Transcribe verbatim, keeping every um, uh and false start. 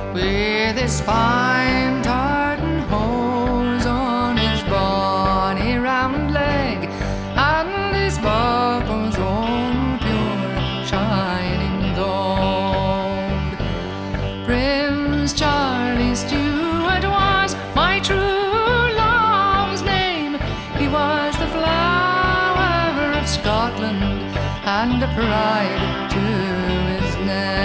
with his fine tartan hose on his bonny round leg, and his buckles on pure shining gold. Prince Charlie Stuart was my true love's name. He was the flower of Scotland and a pride to his name.